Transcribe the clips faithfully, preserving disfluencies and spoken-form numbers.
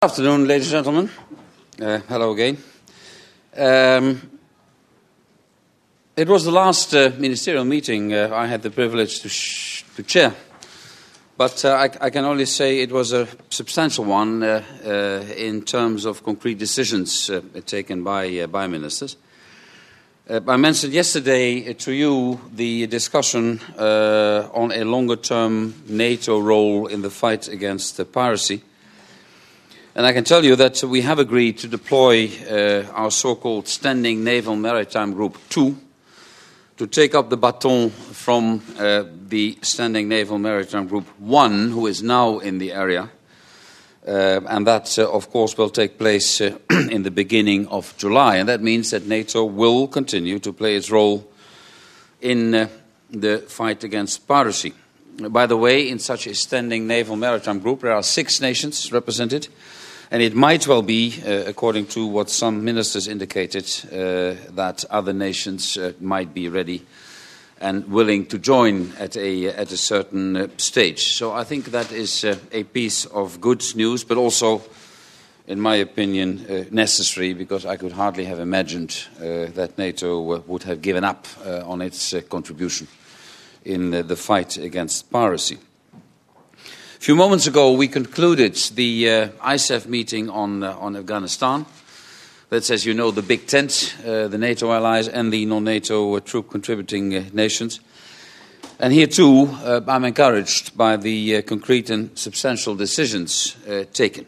Good afternoon, ladies and gentlemen. Uh, hello again. Um, it was the last uh, ministerial meeting uh, I had the privilege to, sh to chair, but uh, I, I can only say it was a substantial one uh, uh, in terms of concrete decisions uh, taken by, uh, by ministers. Uh, I mentioned yesterday to you the discussion uh, on a longer-term NATO role in the fight against uh, piracy. And I can tell you that we have agreed to deploy uh, our so-called Standing Naval Maritime Group two to take up the baton from uh, the Standing Naval Maritime Group one, who is now in the area. Uh, and that, uh, of course, will take place uh, in the beginning of July. And that means that NATO will continue to play its role in uh, the fight against piracy. By the way, in such a Standing Naval Maritime Group, there are six nations represented. And it might well be, uh, according to what some ministers indicated, uh, that other nations uh, might be ready and willing to join at a, at a certain uh, stage. So I think that is uh, a piece of good news, but also, in my opinion, uh, necessary, because I could hardly have imagined uh, that NATO uh, would have given up uh, on its uh, contribution in uh, the fight against piracy. A few moments ago, we concluded the uh, I S A F meeting on, uh, on Afghanistan. That's, as you know, the big tent, uh, the NATO allies and the non-NATO uh, troop-contributing uh, nations. And here, too, uh, I'm encouraged by the uh, concrete and substantial decisions uh, taken.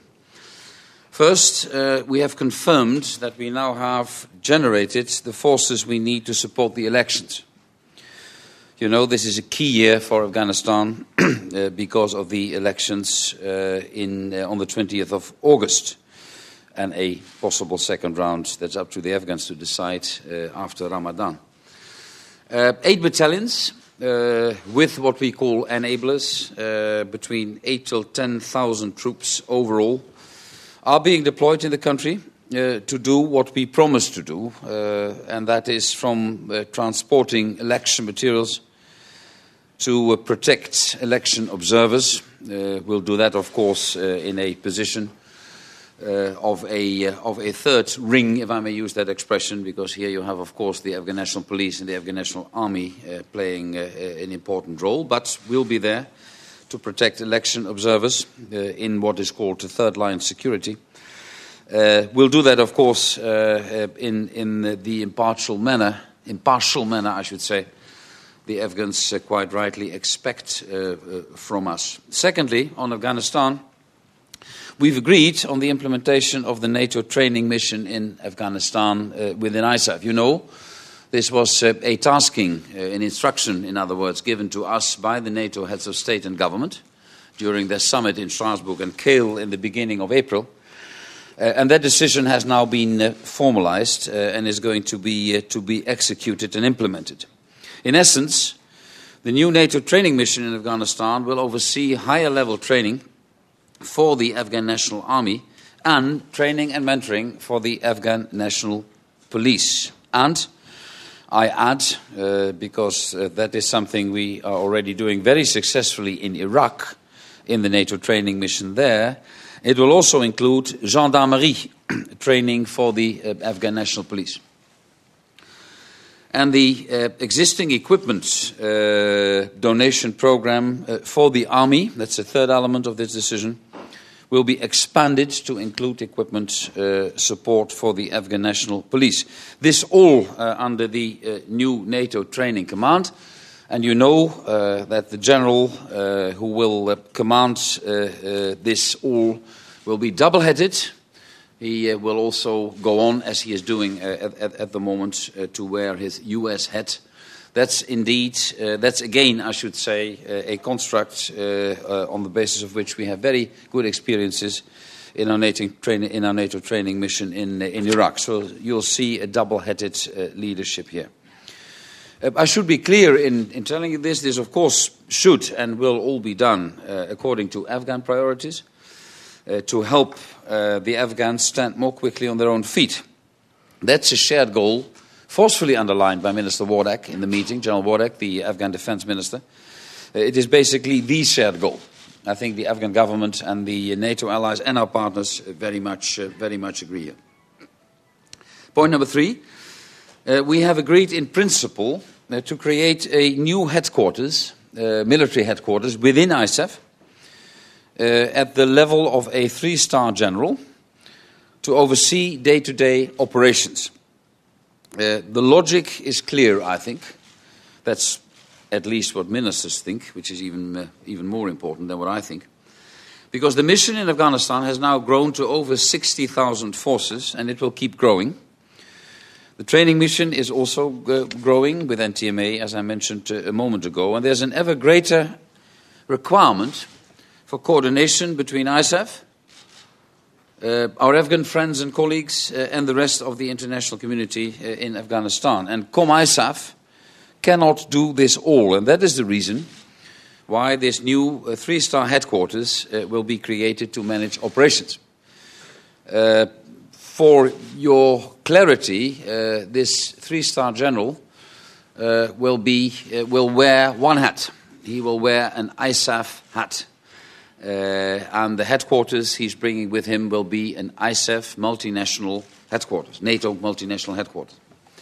First, uh, we have confirmed that we now have generated the forces we need to support the elections. You know, this is a key year for Afghanistan uh, because of the elections uh, in, uh, on the twentieth of August and a possible second round that's up to the Afghans to decide uh, after Ramadan. Uh, eight battalions uh, with what we call enablers, uh, between eight till ten thousand troops overall, are being deployed in the country uh, to do what we promised to do, uh, and that is from uh, transporting election materials to uh, protect election observers. Uh, we'll do that, of course, uh, in a position uh, of, a, uh, of a third ring, if I may use that expression, because here you have, of course, the Afghan National Police and the Afghan National Army uh, playing uh, an important role, but we'll be there to protect election observers uh, in what is called the third line security. Uh, we'll do that, of course, uh, uh, in, in the impartial manner, impartial manner, I should say, the Afghans uh, quite rightly expect uh, uh, from us. Secondly, on Afghanistan, we've agreed on the implementation of the NATO training mission in Afghanistan uh, within I S A F. You know, this was uh, a tasking, uh, an instruction, in other words, given to us by the NATO heads of state and government during their summit in Strasbourg and Kiel in the beginning of April. Uh, and that decision has now been uh, formalized uh, and is going to be, uh, to be executed and implemented. In essence, the new NATO training mission in Afghanistan will oversee higher level training for the Afghan National Army and training and mentoring for the Afghan National Police. And I add, uh, because uh, that is something we are already doing very successfully in Iraq, in the NATO training mission there, it will also include gendarmerie training for the uh, Afghan National Police. And the uh, existing equipment uh, donation program uh, for the Army, that's the third element of this decision, will be expanded to include equipment uh, support for the Afghan National Police. This all uh, under the uh, new NATO training command. And you know uh, that the general uh, who will uh, command uh, uh, this all will be double-headed. He uh, will also go on, as he is doing uh, at, at the moment, uh, to wear his U S hat. That's indeed, uh, that's again, I should say, uh, a construct uh, uh, on the basis of which we have very good experiences in our NATO, train in our NATO training mission in, uh, in Iraq. So you'll see a double-headed uh, leadership here. Uh, I should be clear in, in telling you this. This, of course, should and will all be done uh, according to Afghan priorities. Uh, to help uh, the Afghans stand more quickly on their own feet. That's a shared goal, forcefully underlined by Minister Wardak in the meeting, General Wardak, the Afghan Defense Minister. Uh, it is basically the shared goal. I think the Afghan government and the NATO allies and our partners very much, uh, very much agree here. Point number three, uh, we have agreed in principle uh, to create a new headquarters, uh, military headquarters within I S A F uh, at the level of a three-star general to oversee day-to-day operations. Uh, the logic is clear, I think. That's at least what ministers think, which is even, uh, even more important than what I think. Because the mission in Afghanistan has now grown to over sixty thousand forces, and it will keep growing. The training mission is also uh, growing with N T M A, as I mentioned uh, a moment ago, and there's an ever greater requirement for coordination between I S A F, uh, our Afghan friends and colleagues, uh, and the rest of the international community uh, in Afghanistan. And Com I S A F cannot do this all, and that is the reason why this new uh, three-star headquarters uh, will be created to manage operations. Uh, for your clarity, uh, this three-star general uh, will be uh, will wear one hat. He will wear an I S A F hat, uh, and the headquarters he's bringing with him will be an I S A F multinational headquarters, NATO multinational headquarters.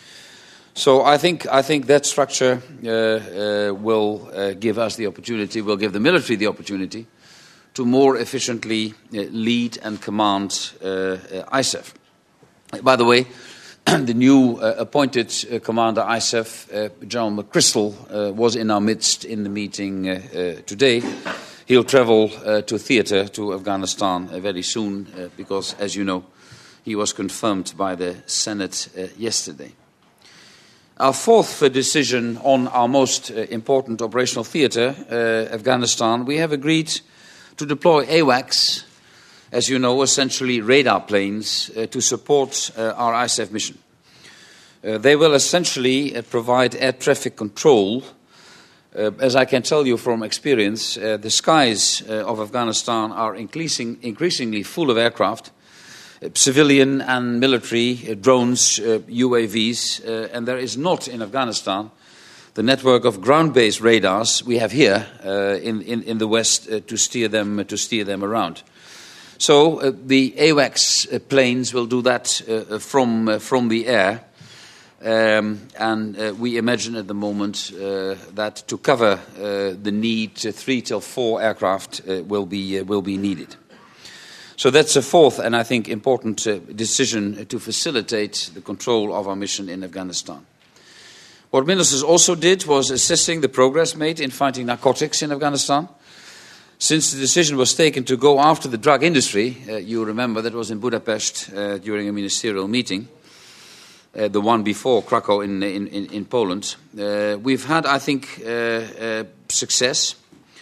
So I think I think that structure uh, uh, will uh, give us the opportunity, will give the military the opportunity to more efficiently uh, lead and command uh, uh, I S A F. By the way, the new uh, appointed uh, commander I S A F, uh, John McChrystal, uh, was in our midst in the meeting uh, uh, today. He'll travel uh, to theatre to Afghanistan uh, very soon uh, because, as you know, he was confirmed by the Senate uh, yesterday. Our fourth uh, decision on our most uh, important operational theatre, uh, Afghanistan, we have agreed to deploy AWACS, as you know, essentially radar planes, uh, to support uh, our I S A F mission. Uh, they will essentially uh, provide air traffic control. Uh, as I can tell you from experience, uh, the skies uh, of Afghanistan are increasing, increasingly full of aircraft, civilian and military, uh, drones, uh, U A Vs, uh, and there is not in Afghanistan the network of ground-based radars we have here uh, in, in, in the West uh, to steer them uh, to steer them around. So uh, the AWACS uh, planes will do that uh, from uh, from the air, um, and uh, we imagine at the moment uh, that to cover uh, the need, uh, three till four aircraft uh, will be uh, will be needed. So that's a fourth and I think important uh, decision to facilitate the control of our mission in Afghanistan. What ministers also did was assessing the progress made in fighting narcotics in Afghanistan. Since the decision was taken to go after the drug industry, uh, you remember that was in Budapest uh, during a ministerial meeting, uh, the one before Krakow in, in, in Poland. Uh, we've had, I think, uh, uh, success.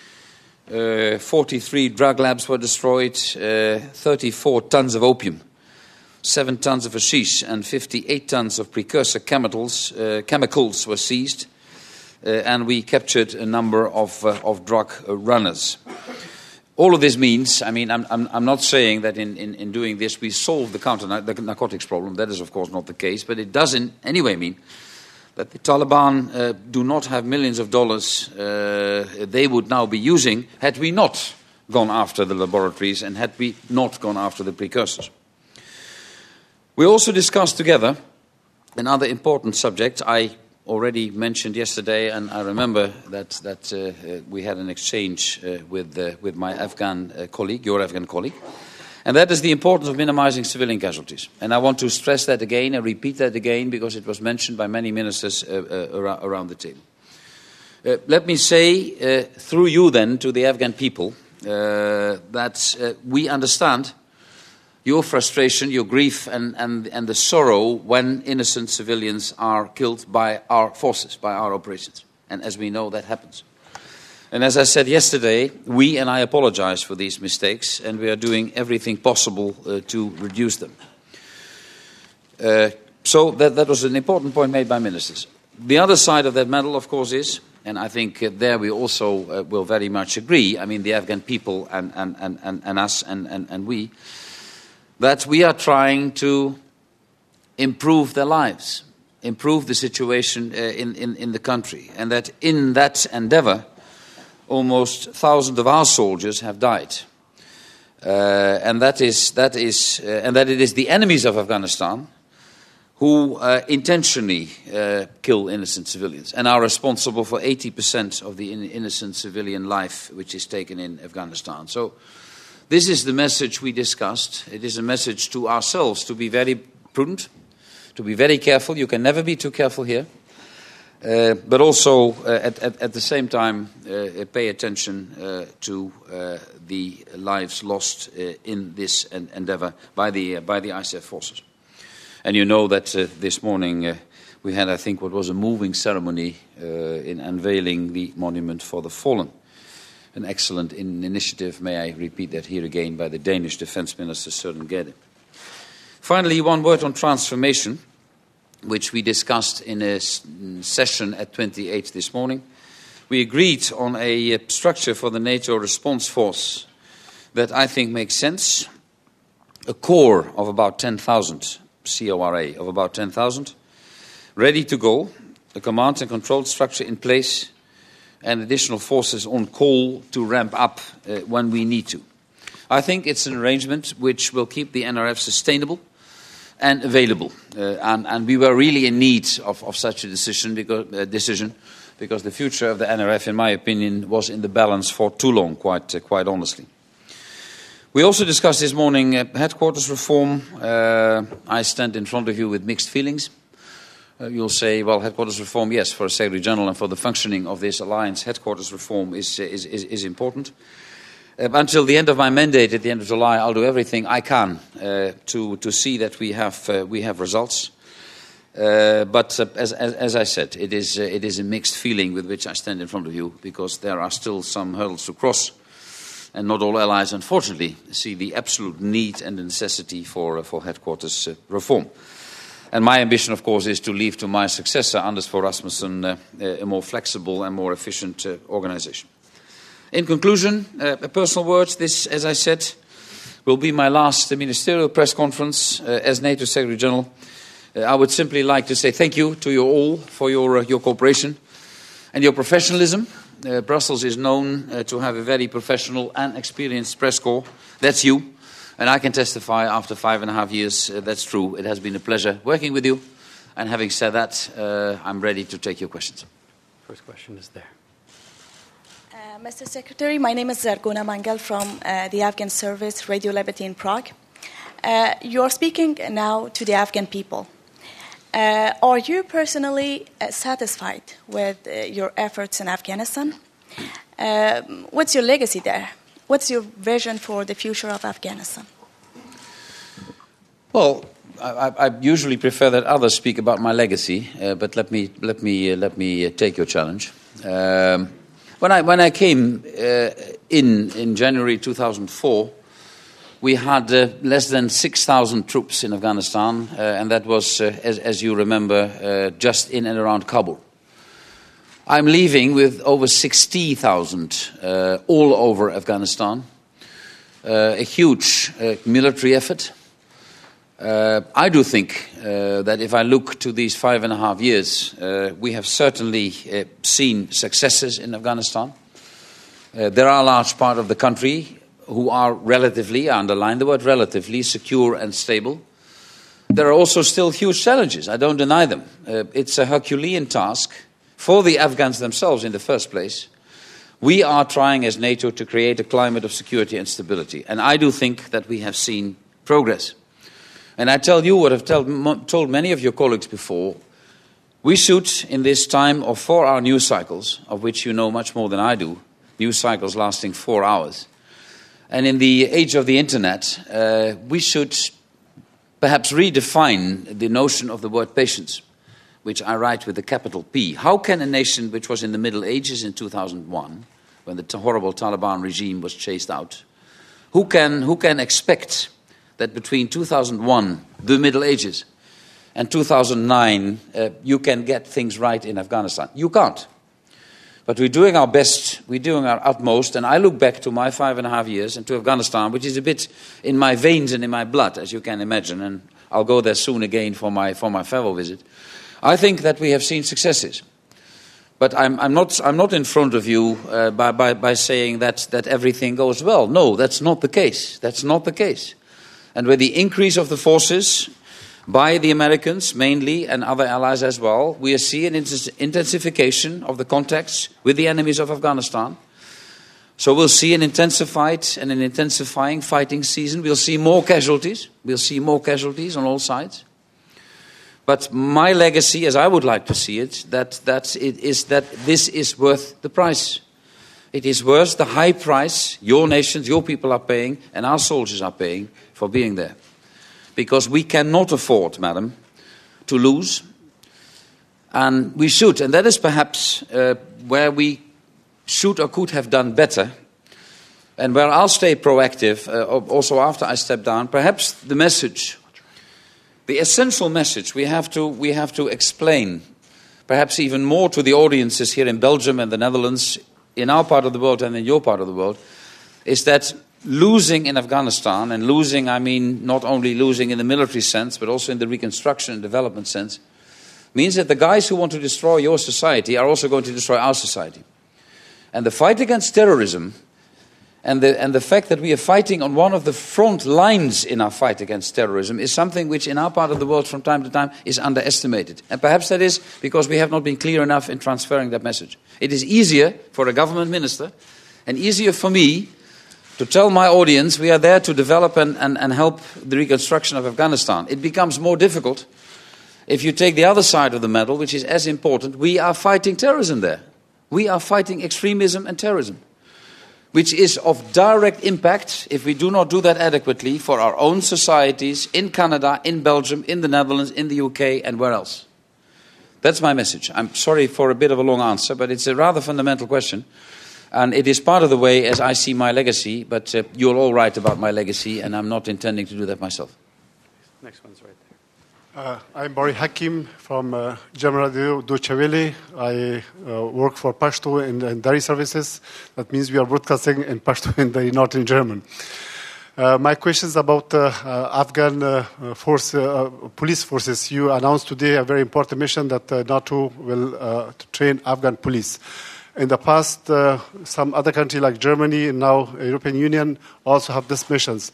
Uh, forty-three drug labs were destroyed, uh, thirty-four tons of opium, seven tons of hashish, and fifty-eight tons of precursor chemicals, uh, chemicals were seized, uh, and we captured a number of, uh, of drug uh, runners. All of this means, I mean, I'm, I'm, I'm not saying that in, in, in doing this we solve the counter the narcotics problem. That is, of course, not the case, but it does in any way mean that the Taliban uh, do not have millions of dollars uh, they would now be using had we not gone after the laboratories and had we not gone after the precursors. We also discussed together another important subject I already mentioned yesterday, and I remember that, that uh, we had an exchange uh, with, uh, with my Afghan uh, colleague, your Afghan colleague, and that is the importance of minimizing civilian casualties. And I want to stress that again and repeat that again because it was mentioned by many ministers uh, uh, around, around the table. Uh, let me say, uh, through you then, to the Afghan people, uh, that uh, we understand your frustration, your grief, and, and, and the sorrow when innocent civilians are killed by our forces, by our operations. And as we know, that happens. And as I said yesterday, we and I apologize for these mistakes, and we are doing everything possible uh, to reduce them. Uh, so that, that was an important point made by ministers. The other side of that medal, of course, is, and I think uh, there we also uh, will very much agree, I mean the Afghan people and, and, and, and, and us and, and, and we, that we are trying to improve their lives, improve the situation uh, in, in, in the country, and that in that endeavor, almost thousands of our soldiers have died. Uh, and that is, that is, uh, and that it is the enemies of Afghanistan who uh, intentionally uh, kill innocent civilians and are responsible for eighty percent of the in innocent civilian life which is taken in Afghanistan. So this is the message we discussed. It is a message to ourselves to be very prudent, to be very careful. You can never be too careful here. Uh, but also, uh, at, at, at the same time, uh, pay attention uh, to uh, the lives lost uh, in this en endeavor by the, uh, by the I S A F forces. And you know that uh, this morning uh, we had, I think, what was a moving ceremony uh, in unveiling the monument for the fallen. An excellent in initiative, may I repeat that here again, by the Danish Defence Minister, Søren Gade. Finally, one word on transformation, which we discussed in a session at twenty-eight this morning. We agreed on a structure for the NATO response force that I think makes sense. A core of about ten thousand, C O R A of about ten thousand, ready to go, a command and control structure in place, and additional forces on call to ramp up uh, when we need to. I think it's an arrangement which will keep the N R F sustainable and available. Uh, and, and we were really in need of, of such a decision because, uh, decision because the future of the N R F, in my opinion, was in the balance for too long, quite, uh, quite honestly. We also discussed this morning uh, headquarters reform. Uh, I stand in front of you with mixed feelings. Uh, you'll say, well, headquarters reform, yes, for a Secretary General and for the functioning of this alliance, headquarters reform is, uh, is, is, is important. Uh, until the end of my mandate at the end of July, I'll do everything I can uh, to, to see that we have, uh, we have results. Uh, but uh, as, as, as I said, it is, uh, it is a mixed feeling with which I stand in front of you because there are still some hurdles to cross. And not all allies, unfortunately, see the absolute need and the necessity for, uh, for headquarters uh, reform. And my ambition, of course, is to leave to my successor, Anders Fogh Rasmussen, uh, a more flexible and more efficient uh, organization. In conclusion, uh, a personal word. This, as I said, will be my last uh, ministerial press conference uh, as NATO Secretary General. Uh, I would simply like to say thank you to you all for your, uh, your cooperation and your professionalism. Uh, Brussels is known uh, to have a very professional and experienced press corps. That's you. And I can testify after five and a half years uh, that's true. It has been a pleasure working with you. And having said that, uh, I'm ready to take your questions. First question is there. Uh, Mister Secretary, my name is Zargona Mangal from uh, the Afghan Service, Radio Liberty in Prague. Uh, you are speaking now to the Afghan people. Uh, are you personally uh, satisfied with uh, your efforts in Afghanistan? Uh, what's your legacy there? What's your vision for the future of Afghanistan? Well, I, I usually prefer that others speak about my legacy, uh, but let me let me uh, let me uh, take your challenge. Um, when I when I came uh, in in January two thousand four, we had uh, less than six thousand troops in Afghanistan, uh, and that was, uh, as, as you remember, uh, just in and around Kabul. I'm leaving with over sixty thousand uh, all over Afghanistan, uh, a huge uh, military effort. Uh, I do think uh, that if I look to these five and a half years, uh, we have certainly uh, seen successes in Afghanistan. Uh, there are a large part of the country who are relatively, I underline the word relatively, secure and stable. There are also still huge challenges. I don't deny them. Uh, it's a Herculean task for the Afghans themselves in the first place. We are trying as NATO to create a climate of security and stability. And I do think that we have seen progress. And I tell you what I've tell, told many of your colleagues before. We should, in this time of four-hour news cycles, of which you know much more than I do, news cycles lasting four hours, and in the age of the internet, uh, we should perhaps redefine the notion of the word patience, which I write with a capital P. How can a nation which was in the Middle Ages in two thousand one, when the horrible Taliban regime was chased out, who can, who can expect that between two thousand one, the Middle Ages, and two thousand nine, uh, you can get things right in Afghanistan? You can't. But we're doing our best, we're doing our utmost, and I look back to my five and a half years and to Afghanistan, which is a bit in my veins and in my blood, as you can imagine, and I'll go there soon again for my, for my farewell visit. I think that we have seen successes. But I'm, I'm, not, I'm not in front of you uh, by, by, by saying that, that everything goes well. No, that's not the case. That's not the case. And with the increase of the forces by the Americans mainly and other allies as well, we see an intensification of the contacts with the enemies of Afghanistan. So we'll see an intensified and an intensifying fighting season. We'll see more casualties. We'll see more casualties on all sides. But my legacy, as I would like to see it, that, that it is that this is worth the price. It is worth the high price your nations, your people are paying, and our soldiers are paying for being there. Because we cannot afford, madam, to lose. And we should. And that is perhaps uh, where we should or could have done better. And where I'll stay proactive, uh, also after I step down, perhaps the message... The essential message we have to we have to explain, perhaps even more to the audiences here in Belgium and the Netherlands, in our part of the world and in your part of the world, is that losing in Afghanistan, and losing I mean not only losing in the military sense, but also in the reconstruction and development sense, means that the guys who want to destroy your society are also going to destroy our society. And the fight against terrorism, And the, and the fact that we are fighting on one of the front lines in our fight against terrorism is something which in our part of the world from time to time is underestimated. And perhaps that is because we have not been clear enough in transferring that message. It is easier for a government minister and easier for me to tell my audience we are there to develop and, and, and help the reconstruction of Afghanistan. It becomes more difficult if you take the other side of the medal, which is as important. We are fighting terrorism there. We are fighting extremism and terrorism, which is of direct impact, if we do not do that adequately, for our own societies in Canada, in Belgium, in the Netherlands, in the U K, and where else. That's my message. I'm sorry for a bit of a long answer, but it's a rather fundamental question. And it is part of the way as I see my legacy, but uh, you're all right about my legacy, and I'm not intending to do that myself. Next one's right there. Uh, I'm Bari Hakim from uh, German Radio Deutsche Welle. I uh, work for Pashto in, in Dari services. That means we are broadcasting in Pashto in Dari, not in German. Uh, my question is about uh, uh, Afghan uh, force, uh, police forces. You announced today a very important mission that uh, NATO will uh, train Afghan police. In the past, uh, some other countries like Germany and now European Union also have these missions.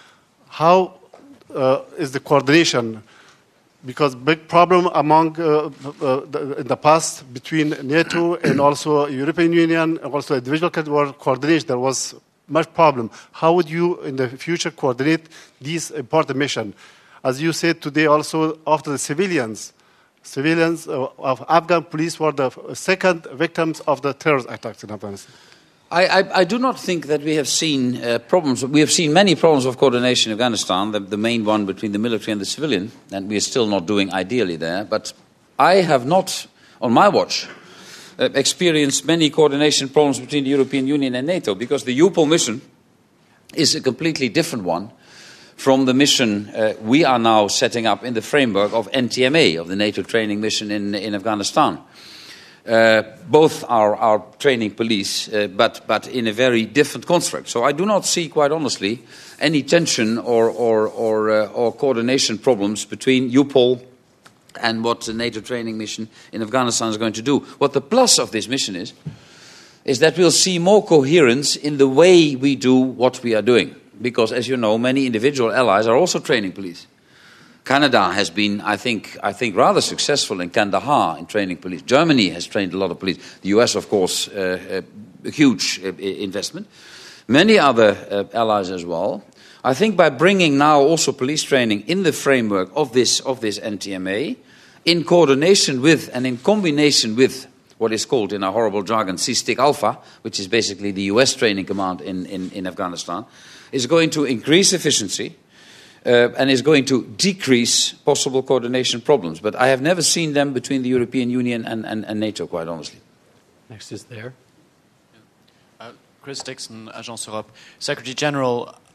How uh, is the coordination? Because big problem among uh, uh, the, in the past between NATO and also European Union and also individual countries were coordination. There was much problem. How would you in the future coordinate these important mission? As you said today, also after the civilians, civilians uh, of Afghan police were the second victims of the terrorist attacks in Afghanistan. I, I, I do not think that we have seen uh, problems. We have seen many problems of coordination in Afghanistan, the, the main one between the military and the civilian, and we are still not doing ideally there. But I have not, on my watch, uh, experienced many coordination problems between the European Union and NATO, because the U P O L mission is a completely different one from the mission uh, we are now setting up in the framework of N T M A, of the NATO training mission in, in Afghanistan. Uh, both are, are training police, uh, but, but in a very different construct. So I do not see, quite honestly, any tension or, or, or, uh, or coordination problems between U P O L and what the NATO training mission in Afghanistan is going to do. What the plus of this mission is, is that we'll see more coherence in the way we do what we are doing. Because, as you know, many individual allies are also training police. Canada has been, I think, I think rather successful in Kandahar in training police. Germany has trained a lot of police. The U S, of course, uh, a huge uh, investment. Many other uh, allies as well. I think by bringing now also police training in the framework of this, of this N T M A, in coordination with and in combination with what is called in our horrible jargon C STIC Alpha, which is basically the U S training command in, in, in Afghanistan, is going to increase efficiency. Uh, and is going to decrease possible coordination problems. But I have never seen them between the European Union and, and, and NATO, quite honestly. Next is there. Uh, Chris Dixon, Agence Europe. Secretary General,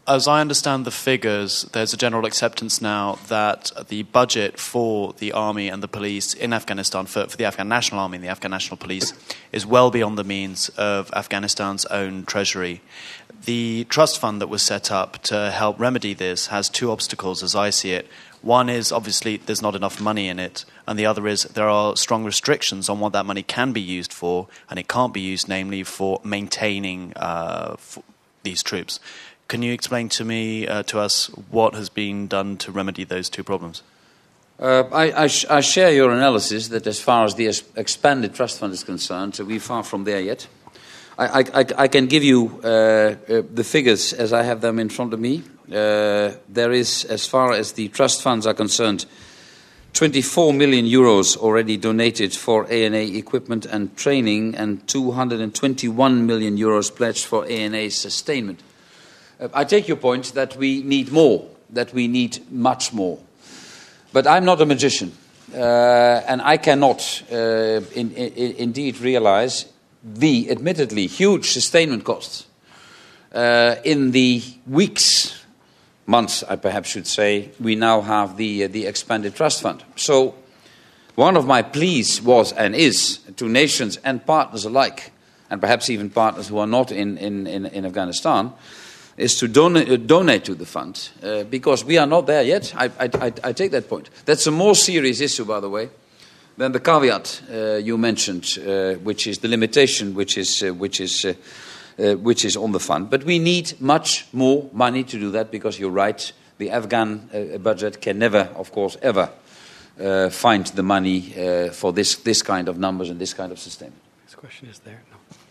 as I understand the figures, there's a general acceptance now that the budget for the army and the police in Afghanistan, for, for the Afghan National Army and the Afghan National Police, is well beyond the means of Afghanistan's own treasury. The trust fund that was set up to help remedy this has two obstacles, as I see it. One is, obviously, there's not enough money in it, and the other is there are strong restrictions on what that money can be used for, and it can't be used, namely, for maintaining uh, for these troops. Can you explain to me, uh, to us, what has been done to remedy those two problems? Uh, I, I, sh- I share your analysis that as far as the es- expanded trust fund is concerned, so we're far from there yet. I, I, I can give you uh, uh, the figures as I have them in front of me. Uh, there is, as far as the trust funds are concerned, twenty-four million euros already donated for A N A equipment and training, and two hundred twenty-one million euros pledged for A N A sustainment. Uh, I take your point that we need more, that we need much more. But I'm not a magician, uh, and I cannot uh, in, in, indeed realize the admittedly huge sustainment costs uh, in the weeks, months, I perhaps should say, we now have the uh, the expanded trust fund. So one of my pleas was and is to nations and partners alike, and perhaps even partners who are not in, in, in, in Afghanistan, is to donate, uh, donate to the fund, uh, because we are not there yet. I, I, I, I take that point. That's a more serious issue, by the way, than the caveat uh, you mentioned, uh, which is the limitation, which is uh, which is uh, uh, which is on the fund. But we need much more money to do that, because you're right, the Afghan uh, budget can never, of course, ever uh, find the money uh, for this this kind of numbers and this kind of sustainment. This question is there.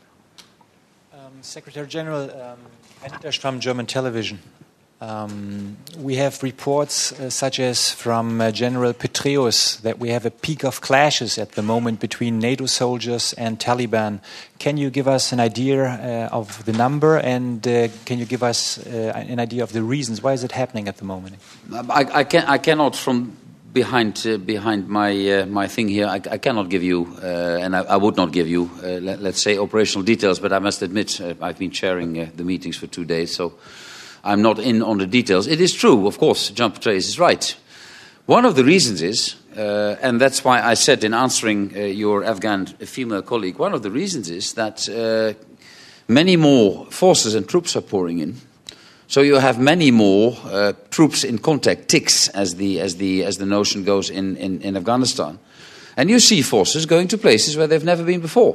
No. Um, Secretary General, um, Anita from German television. Um, we have reports uh, such as from uh, General Petraeus that we have a peak of clashes at the moment between NATO soldiers and Taliban. Can you give us an idea uh, of the number, and uh, can you give us uh, an idea of the reasons? Why is it happening at the moment? I, I, can, I cannot, from behind uh, behind my uh, my thing here, I, I cannot give you, uh, and I, I would not give you, uh, let, let's say, operational details. But I must admit, uh, I've been chairing uh, the meetings for two days, so I'm not in on the details. It is true, of course, Jean Petraeus is right. One of the reasons is, uh, and that's why I said in answering uh, your Afghan female colleague, one of the reasons is that uh, many more forces and troops are pouring in. So you have many more uh, troops in contact, ticks, as the as the as the notion goes in, in, in Afghanistan, and you see forces going to places where they've never been before.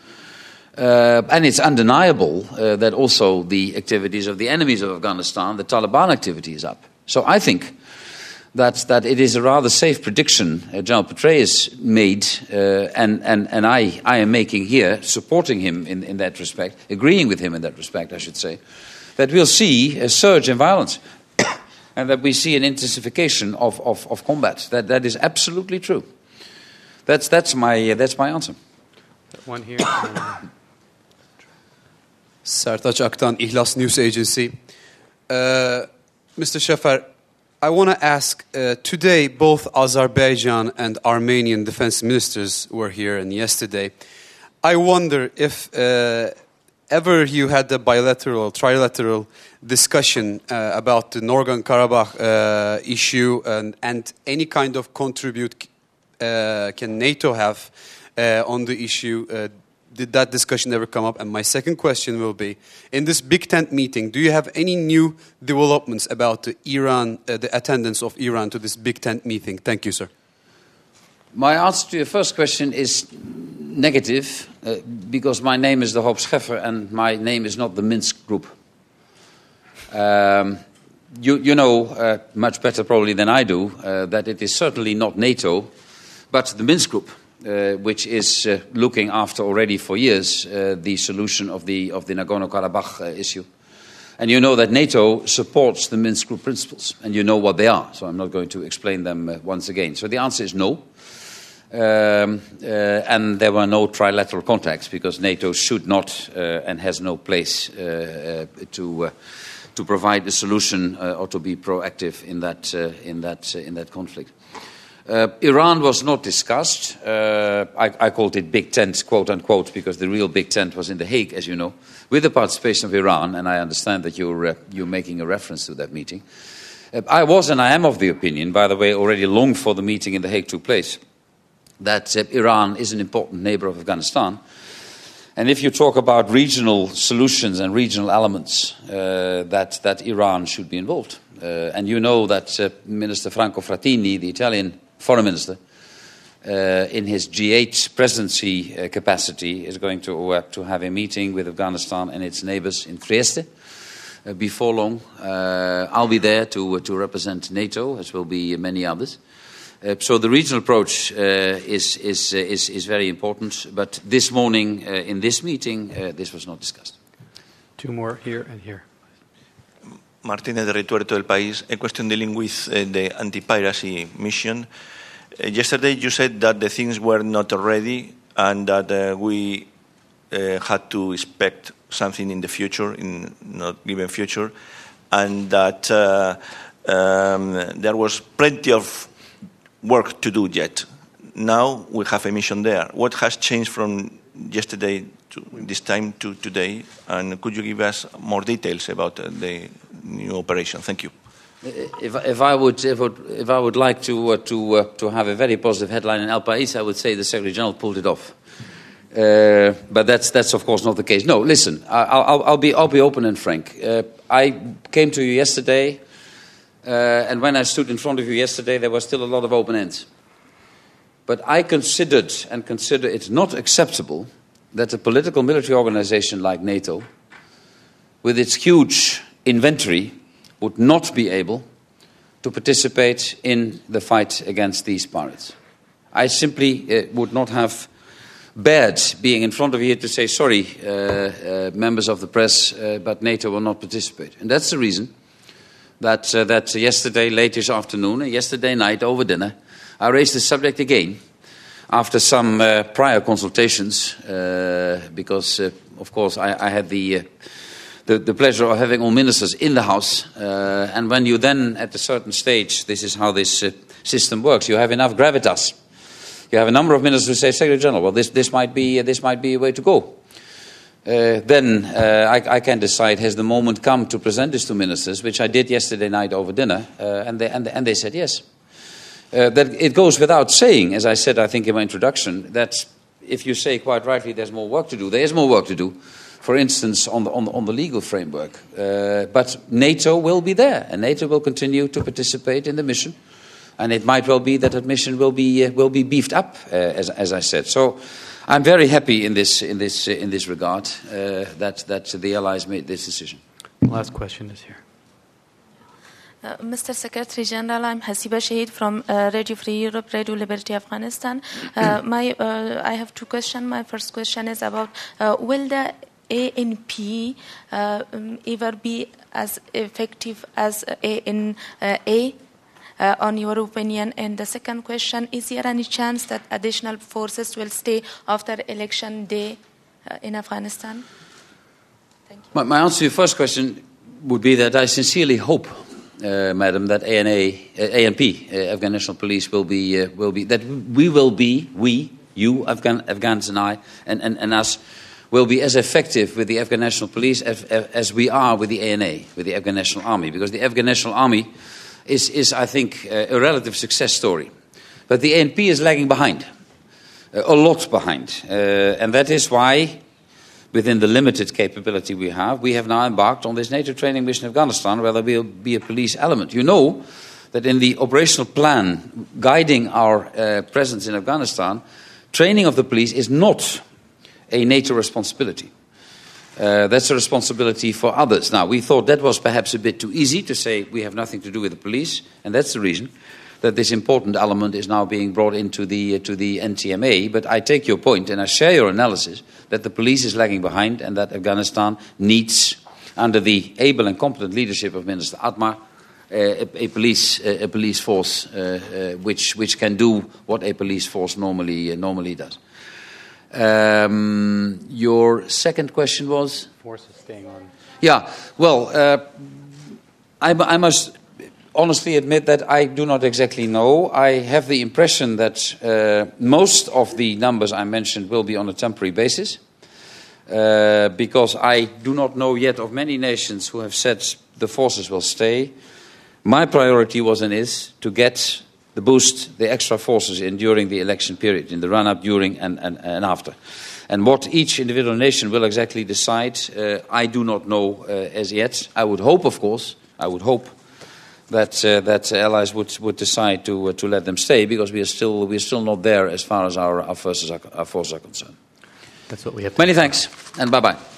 Uh, and it's undeniable uh, that also the activities of the enemies of Afghanistan, the Taliban activity, is up. So I think that that it is a rather safe prediction uh, General Petraeus made, uh, and, and, and I, I am making here, supporting him in, in that respect, agreeing with him in that respect, I should say, that we'll see a surge in violence and that we see an intensification of, of, of combat. That, that is absolutely true. That's, that's, my, uh, that's my answer. One here. Sertaç Aktan, Ihlas News Agency. Uh, Mister Şoför, I want to ask, uh, today both Azerbaijan and Armenian defense ministers were here, and yesterday. I wonder if uh, ever you had a bilateral, trilateral discussion uh, about the Nagorno-Karabakh uh, issue, and, and any kind of contribute uh, can NATO have uh, on the issue. Uh, Did that discussion ever come up? And my second question will be, in this Big Tent meeting, do you have any new developments about the Iran, uh, the attendance of Iran to this Big Tent meeting? Thank you, sir. My answer to your first question is negative, uh, because my name is de Hoop Scheffer and my name is not the Minsk Group. Um, you, you know uh, much better probably than I do uh, that it is certainly not NATO, but the Minsk Group. Uh, which is uh, looking after already for years uh, the solution of the of the Nagorno-Karabakh uh, issue. And you know that NATO supports the Minsk Group principles, and you know what they are, so I'm not going to explain them uh, once again. So the answer is no. Um, uh, and there were no trilateral contacts, because NATO should not uh, and has no place uh, uh, to uh, to provide a solution uh, or to be proactive in that uh, in that uh, in that conflict. Uh, Iran was not discussed. Uh, I, I called it Big Tent, quote unquote, because the real Big Tent was in The Hague, as you know, with the participation of Iran, and I understand that you're, uh, you're making a reference to that meeting. Uh, I was and I am of the opinion, by the way, already long before the meeting in The Hague took place, that uh, Iran is an important neighbor of Afghanistan. And if you talk about regional solutions and regional elements, uh, that, that Iran should be involved. Uh, and you know that uh, Minister Franco Frattini, the Italian foreign minister, uh, in his G eight presidency uh, capacity, is going to, uh, to have a meeting with Afghanistan and its neighbors in Trieste uh, before long. Uh, I'll be there to, uh, to represent NATO, as will be many others. Uh, so the regional approach uh, is, is, uh, is, is very important, but this morning uh, in this meeting, uh, this was not discussed. Two more here and here. Martínez de Rituerto del País. A question dealing with uh, the anti-piracy mission. Uh, yesterday you said that the things were not ready and that uh, we uh, had to expect something in the future, in not given future, and that uh, um, there was plenty of work to do yet. Now we have a mission there. What has changed from yesterday to this time to today? And could you give us more details about uh, the new operation? Thank you. If, if I would, if, if I would like to uh, to uh, to have a very positive headline in El País, I would say the Secretary General pulled it off. Uh, but that's that's of course not the case. No, listen, I'll, I'll, I'll be I'll be open and frank. Uh, I came to you yesterday, uh, and when I stood in front of you yesterday, there was still a lot of open ends. But I considered and consider it not acceptable that a political military organization like NATO, with its huge inventory, would not be able to participate in the fight against these pirates. I simply uh, would not have bared being in front of you to say, sorry, uh, uh, members of the press, uh, but NATO will not participate. And that's the reason that, uh, that yesterday, late this afternoon, and yesterday night over dinner, I raised the subject again after some uh, prior consultations, uh, because, uh, of course, I, I had the... Uh, The, the pleasure of having all ministers in the House, uh, and when you then, at a certain stage, this is how this uh, system works, you have enough gravitas. You have a number of ministers who say, Secretary General, well, this, this, might, be, uh, this might be a way to go. Uh, then uh, I, I can decide, has the moment come to present this to ministers, which I did yesterday night over dinner, uh, and, they, and, and they said yes. Uh, that it goes without saying, as I said, I think in my introduction, that if you say quite rightly there's more work to do, there is more work to do. For instance, on the, on the, on the legal framework. Uh, but NATO will be there, and NATO will continue to participate in the mission. And it might well be that that mission will be uh, will be beefed up, uh, as, as I said. So I'm very happy in this in this uh, in this regard uh, that that the Allies made this decision. Last question is here. Uh, Mister Secretary General, I'm Hasiba Shahid from uh, Radio Free Europe, Radio Liberty Afghanistan. Uh, my uh, I have two questions. My first question is about uh, will the A N P uh, um, ever be as effective as A N A, uh, on your opinion? And the second question, is there any chance that additional forces will stay after election day uh, in Afghanistan? Thank you. My, my answer to your first question would be that I sincerely hope, uh, Madam, that A N A, uh, A N P, uh, Afghan National Police, will be, uh, will be, that we will be, we, you, Afghan, Afghans and I, and, and, and us, will be as effective with the Afghan National Police as, as we are with the A N A, with the Afghan National Army. Because the Afghan National Army is, is I think, uh, a relative success story. But the A N P is lagging behind, uh, a lot behind. Uh, and that is why, within the limited capability we have, we have now embarked on this NATO training mission in Afghanistan, where there will be a police element. You know that in the operational plan guiding our uh, presence in Afghanistan, training of the police is not a NATO responsibility. Uh, that's a responsibility for others. Now, we thought that was perhaps a bit too easy to say we have nothing to do with the police, and that's the reason that this important element is now being brought into the uh, to the N T M A. But I take your point, and I share your analysis, that the police is lagging behind, and that Afghanistan needs, under the able and competent leadership of Minister Atmar, uh, a, a police uh, a police force uh, uh, which which can do what a police force normally uh, normally does. Um, your second question was? Forces staying on. Yeah, well, uh, I, I must honestly admit that I do not exactly know. I have the impression that uh, most of the numbers I mentioned will be on a temporary basis, uh, because I do not know yet of many nations who have said the forces will stay. My priority was and is to get the boost, the extra forces in during the election period, in the run-up, during and, and, and after. And what each individual nation will exactly decide, uh, I do not know uh, as yet. I would hope, of course, I would hope that uh, that allies would, would decide to uh, to let them stay, because we are still we are still not there as far as our our forces are, our forces are concerned. That's what we have. Many thanks, and bye bye.